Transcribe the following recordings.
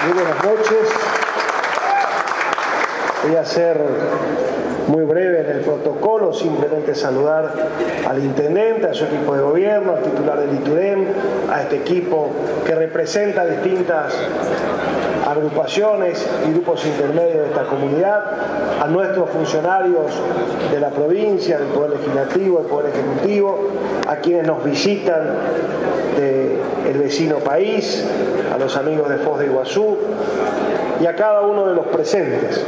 Muy buenas noches. Voy a ser muy breve en el protocolo, simplemente saludar al intendente, a su equipo de gobierno, al titular del ITUDEM, a este equipo que representa distintas agrupaciones y grupos intermedios de esta comunidad, a nuestros funcionarios de la provincia, del Poder Legislativo, del Poder Ejecutivo, a quienes nos visitan del vecino país, a los amigos de Foz de Iguazú y a cada uno de los presentes.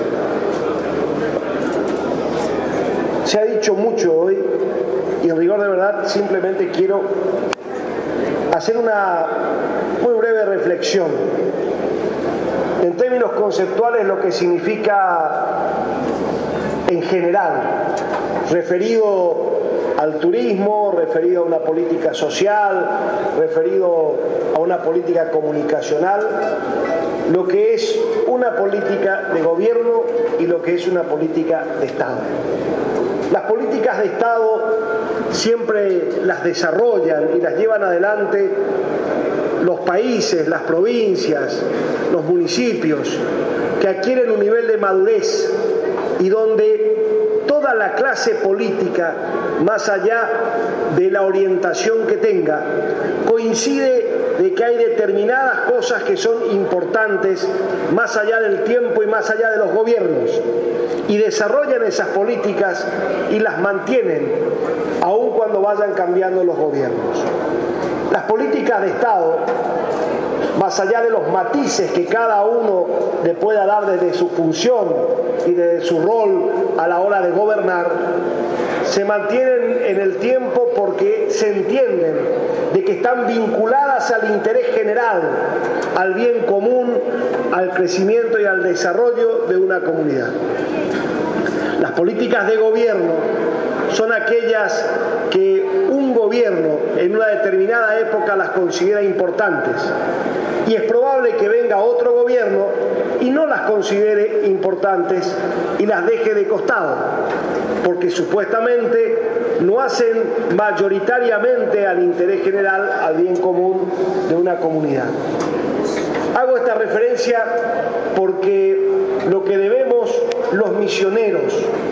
Se ha dicho mucho hoy y en rigor de verdad simplemente quiero hacer una muy breve reflexión en términos conceptuales lo que significa en general, referido al turismo, referido a una política social, referido a una política comunicacional, lo que es una política de gobierno y lo que es una política de Estado. Las políticas de Estado siempre las desarrollan y las llevan adelante los países, las provincias, los municipios, que adquieren un nivel de madurez y donde toda la clase política, más allá de la orientación que tenga, coincide de que hay determinadas cosas que son importantes más allá del tiempo y más allá de los gobiernos, y desarrollan esas políticas y las mantienen aun cuando vayan cambiando los gobiernos. Las políticas de Estado, más allá de los matices que cada uno le pueda dar desde su función y desde su rol a la hora de gobernar, se mantienen en el tiempo porque se entienden de que están vinculadas al interés general, al bien común, al crecimiento y al desarrollo de una comunidad. Las políticas de gobierno son aquellas que un gobierno en una determinada época las considera importantes y es probable que venga otro gobierno y no las considere importantes y las deje de costado, porque supuestamente no hacen mayoritariamente al interés general, al bien común de una comunidad. Hago esta referencia porque lo que debemos los misioneros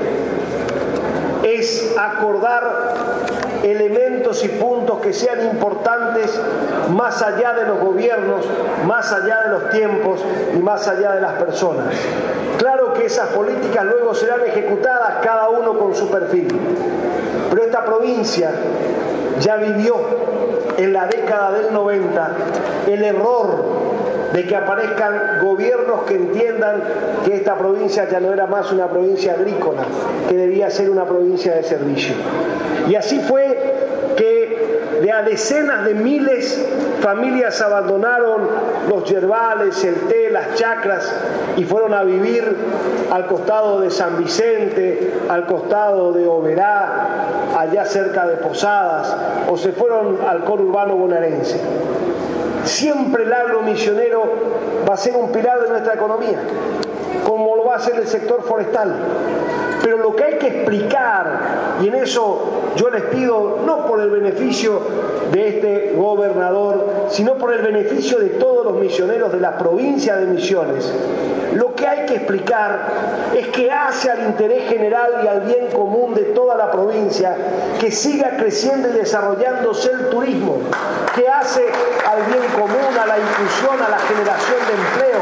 es acordar elementos y puntos que sean importantes más allá de los gobiernos, más allá de los tiempos y más allá de las personas. Claro que esas políticas luego serán ejecutadas cada uno con su perfil, pero esta provincia ya vivió en la década del 90 el error de que aparezcan gobiernos que entiendan que esta provincia ya no era más una provincia agrícola, que debía ser una provincia de servicio. Y así fue que de a decenas de miles familias abandonaron los yerbales, el té, las chacras y fueron a vivir al costado de San Vicente, al costado de Oberá, allá cerca de Posadas, o se fueron al conurbano bonaerense. Siempre el agro misionero va a ser un pilar de nuestra economía, como lo va a ser el sector forestal. Pero lo que hay que explicar, y en eso yo les pido, no por el beneficio de este gobernador, sino por el beneficio de todos los misioneros de la provincia de Misiones, lo que hay que explicar es que hace al interés general y al bien común de toda la provincia que siga creciendo y desarrollándose el turismo, que hace al bien común, a la inclusión, a la generación de empleo.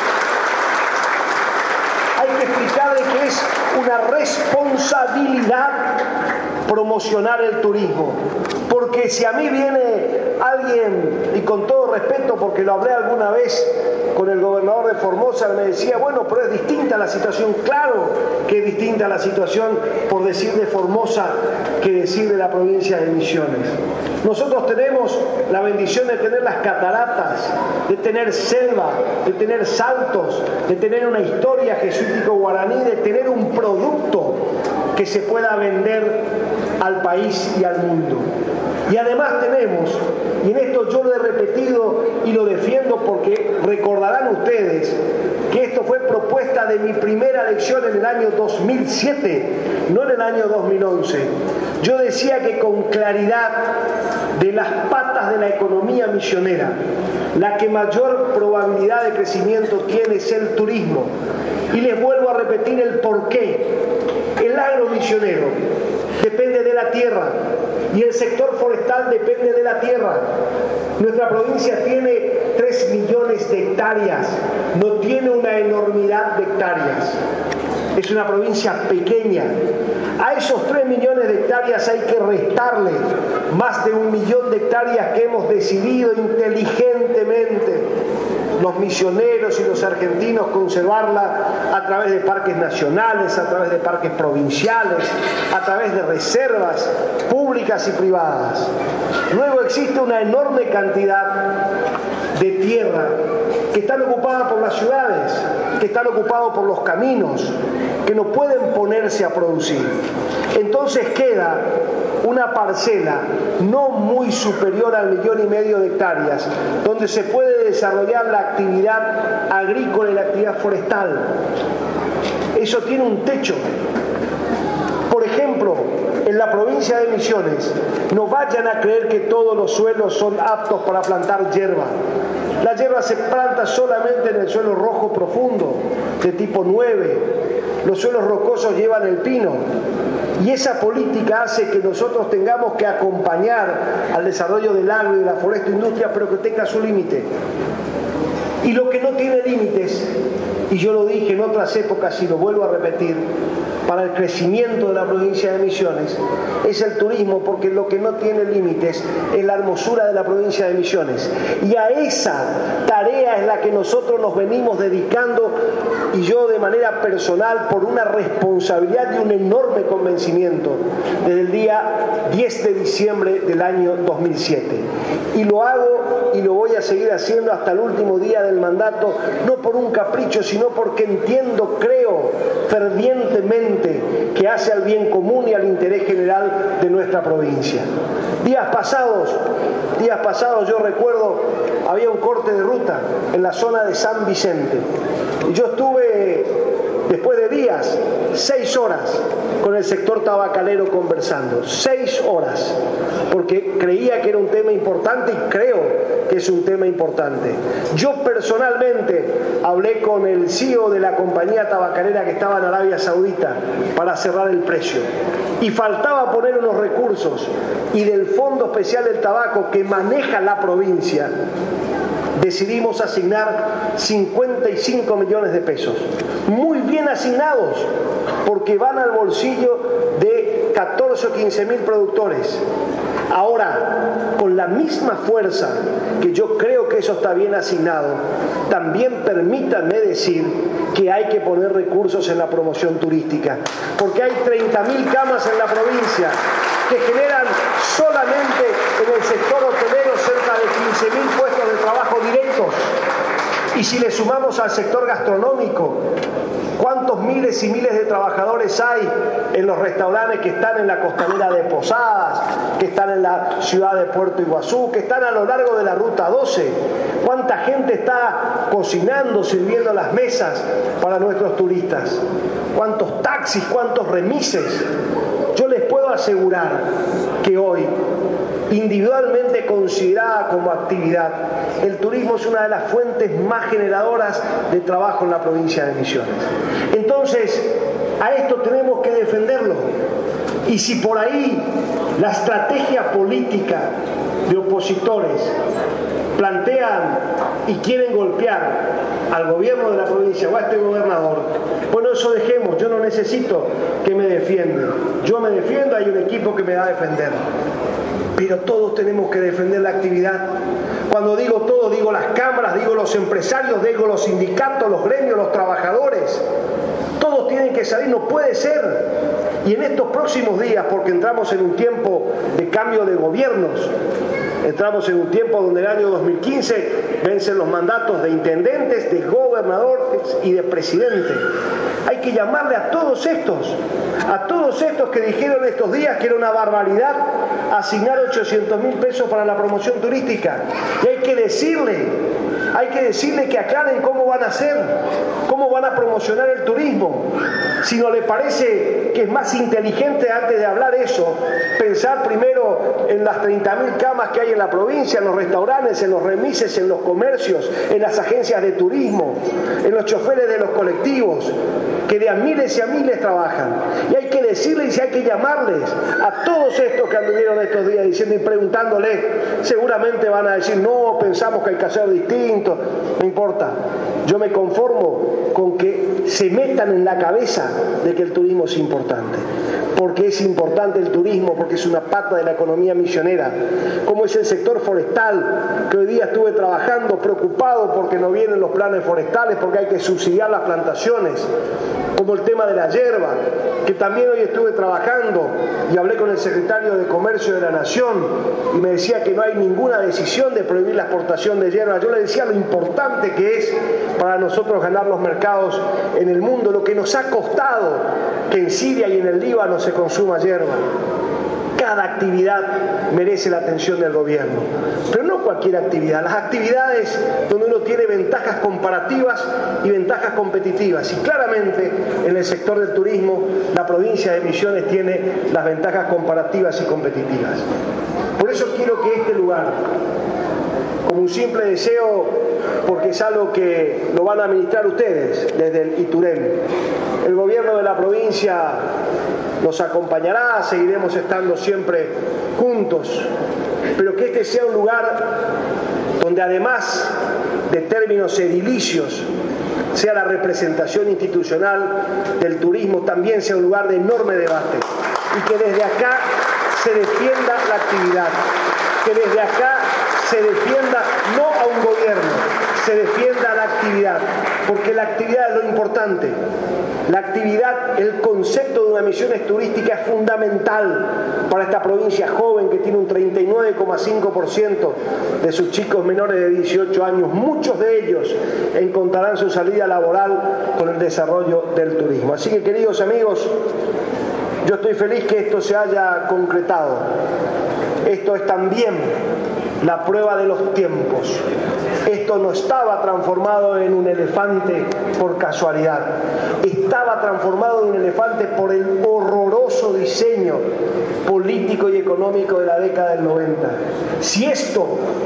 Hay que explicarle que es una responsabilidad promocionar el turismo. Porque si a mí viene alguien, y con todo respeto, porque lo hablé alguna vez con el gobernador de Formosa, me decía, bueno, pero es distinta la situación. Claro que es distinta la situación, por decir de Formosa, que decir de la provincia de Misiones. Nosotros tenemos la bendición de tener las cataratas, de tener selva, de tener saltos, de tener una historia jesuítico-guaraní, de tener un producto que se pueda vender al país y al mundo. Y además tenemos, y en esto yo lo he repetido y lo defiendo porque recordarán ustedes que esto fue propuesta de mi primera elección en el año 2007, no en el año 2011. Yo decía que con claridad de las patas de la economía economía misionera, la que mayor probabilidad de crecimiento tiene es el turismo. Y les vuelvo a repetir el porqué. El agro misionero depende de la tierra y el sector forestal depende de la tierra. Nuestra provincia tiene 3 millones de hectáreas, no tiene una enormidad de hectáreas. Es una provincia pequeña. A esos 3 millones de hectáreas hay que restarle más de 1 millón de hectáreas que hemos decidido inteligentemente los misioneros y los argentinos conservarla a través de parques nacionales, a través de parques provinciales, a través de reservas públicas y privadas. Luego existe una enorme cantidad de tierra que están ocupadas por las ciudades, que están ocupadas por los caminos, que no pueden ponerse a producir. Entonces queda una parcela no muy superior al 1,5 millones de hectáreas, donde se puede desarrollar la actividad agrícola y la actividad forestal. Eso tiene un techo. Por ejemplo, en la provincia de Misiones, no vayan a creer que todos los suelos son aptos para plantar hierba. La hierba se planta solamente en el suelo rojo profundo, de tipo 9. Los suelos rocosos llevan el pino. Y esa política hace que nosotros tengamos que acompañar al desarrollo del agro y de la foresta-industria, pero que tenga su límite. Y lo que no tiene límites, y yo lo dije en otras épocas y lo vuelvo a repetir, para el crecimiento de la provincia de Misiones, es el turismo, porque lo que no tiene límites es la hermosura de la provincia de Misiones. Y a esa tarea es la que nosotros nos venimos dedicando, y yo de manera personal, por una responsabilidad y un enorme convencimiento, desde el día 10 de diciembre del año 2007. Y lo hago y lo voy a seguir haciendo hasta el último día del mandato, no por un capricho, sino porque entiendo, creo fervientemente que hace al bien común y al interés general de nuestra provincia. Días pasados yo recuerdo, había un corte de ruta en la zona de San Vicente. Y yo estuve, después de días, 6 horas con el sector tabacalero conversando. 6 horas, porque creía que era un tema importante y creo que es un tema importante. Yo personalmente hablé con el CEO de la compañía tabacalera que estaba en Arabia Saudita para cerrar el precio. Y faltaba poner unos recursos, y del Fondo Especial del Tabaco que maneja la provincia decidimos asignar 55 millones de pesos. Muy bien asignados, porque van al bolsillo de 14 o 15 mil productores. Ahora, con la misma fuerza que yo creo que eso está bien asignado, también permítanme decir que hay que poner recursos en la promoción turística, porque hay 30.000 camas en la provincia que generan solamente en el sector hotelero cerca de 15.000 puestos de trabajo directos. Y si le sumamos al sector gastronómico, ¿cuántos miles y miles de trabajadores hay en los restaurantes que están en la costanera de Posadas, que están en la ciudad de Puerto Iguazú, que están a lo largo de la Ruta 12? ¿Cuánta gente está cocinando, sirviendo las mesas para nuestros turistas? ¿Cuántos taxis, cuántos remises? Yo les puedo asegurar que hoy, individualmente considerada como actividad, el turismo es una de las fuentes más generadoras de trabajo en la provincia de Misiones. Entonces, a esto tenemos que defenderlo. Y si por ahí la estrategia política de opositores plantean y quieren golpear al gobierno de la provincia o a este gobernador, bueno, eso dejemos. Yo no necesito que me defiendan. Yo me defiendo, hay un equipo que me va a defender. Pero todos tenemos que defender la actividad. Cuando digo todos, digo las cámaras, digo los empresarios, digo los sindicatos, los gremios, los trabajadores. Todos tienen que salir, no puede ser. Y en estos próximos días, porque entramos en un tiempo de cambio de gobiernos, entramos en un tiempo donde el año 2015 vencen los mandatos de intendentes, de gobernadores y de presidente. Hay que llamarle a todos estos que dijeron estos días que era una barbaridad asignar 800.000 pesos para la promoción turística. Y hay que decirle hay que decirle que aclaren cómo van a hacer, cómo van a promocionar el turismo. Si no le parece que es más inteligente, antes de hablar eso, pensar primero en las 30.000 camas que hay en la provincia, en los restaurantes, en los remises, en los comercios, en las agencias de turismo, en los choferes de los colectivos, que de a miles y a miles trabajan. Y hay que decirles y hay que llamarles a todos estos que anduvieron estos días diciendo y preguntándole. Seguramente van a decir, no, pensamos que hay que hacer distinto. No importa, yo me conformo con que se metan en la cabeza de que el turismo es importante. Porque es importante el turismo, porque es una pata de la economía misionera, como es el sector forestal, que hoy día estuve trabajando preocupado porque no vienen los planes forestales, porque hay que subsidiar las plantaciones, como el tema de la hierba, que también hoy estuve trabajando y hablé con el secretario de Comercio de la Nación y me decía que no hay ninguna decisión de prohibir la exportación de hierba. Yo le decía lo importante que es para nosotros ganar los mercados en el mundo, lo que nos ha costado que en Siria y en el Líbano se consuma hierba. Cada actividad merece la atención del gobierno, pero no cualquier actividad, las actividades donde uno tiene ventajas comparativas y ventajas competitivas. Y claramente en el sector del turismo la provincia de Misiones tiene las ventajas comparativas y competitivas. Por eso quiero que este lugar, como un simple deseo, porque es algo que lo van a administrar ustedes desde el ITUREM, el gobierno de la provincia nos acompañará, seguiremos estando siempre juntos, pero que este sea un lugar donde además de términos edilicios sea la representación institucional del turismo, también sea un lugar de enorme debate y que desde acá se defienda la actividad, que desde acá se defienda no a un gobierno, se defienda la actividad, porque la actividad es lo importante. La actividad, el concepto de una misiones turística es fundamental para esta provincia joven que tiene un 39,5% de sus chicos menores de 18 años. Muchos de ellos encontrarán su salida laboral con el desarrollo del turismo. Así que, queridos amigos, yo estoy feliz que esto se haya concretado. Esto es también la prueba de los tiempos. Esto no estaba transformado en un elefante por casualidad. Estaba transformado en un elefante por el horroroso diseño político y económico de la década del 90. Si esto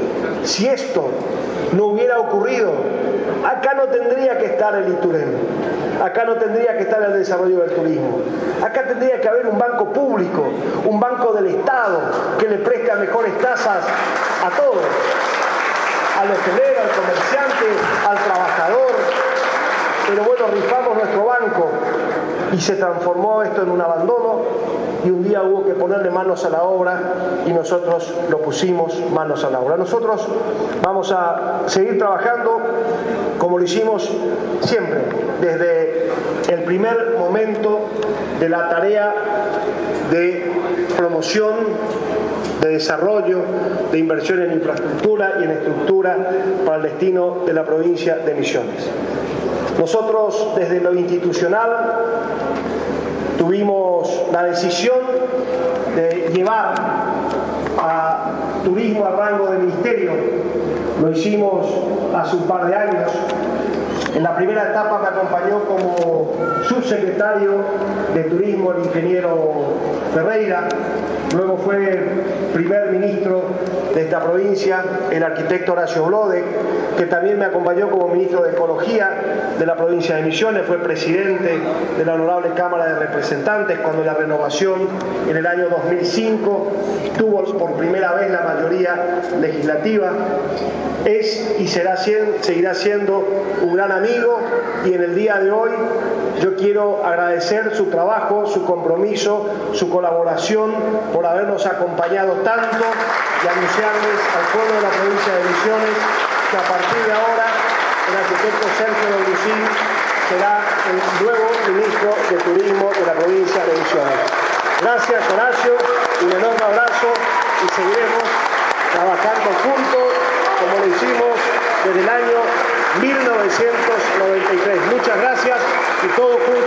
no hubiera ocurrido, acá no tendría que estar el ITUREM, acá no tendría que estar el desarrollo del turismo, acá tendría que haber un banco público, un banco del Estado que le presta mejores tasas a todos, al hotelero, al comerciante, al trabajador. Pero bueno, rifamos nuestro banco y se transformó esto en un abandono y un día hubo que ponerle manos a la obra y nosotros lo pusimos manos a la obra. Nosotros vamos a seguir trabajando como lo hicimos siempre, desde el primer momento de la tarea de promoción, de desarrollo, de inversión en infraestructura y en estructura para el destino de la provincia de Misiones. Nosotros, desde lo institucional, tuvimos la decisión de llevar a turismo a rango de ministerio. Lo hicimos hace un par de años. En la primera etapa me acompañó como subsecretario de Turismo el ingeniero Ferreira. Luego fue primer ministro de esta provincia el arquitecto Horacio Blode, que también me acompañó como ministro de Ecología de la provincia de Misiones. Fue presidente de la Honorable Cámara de Representantes cuando la renovación en el año 2005 tuvo por primera vez la mayoría legislativa. Es y seguirá siendo un gran amigo, y en el día de hoy yo quiero agradecer su trabajo, su compromiso, su colaboración por habernos acompañado tanto y anunciarles al pueblo de la provincia de Misiones que a partir de ahora el arquitecto Sergio Logrusín será el nuevo ministro de Turismo de la provincia de Misiones. Gracias, Horacio, un enorme abrazo y seguiremos trabajando juntos como lo hicimos desde el año 1993. Muchas gracias y todo juntos.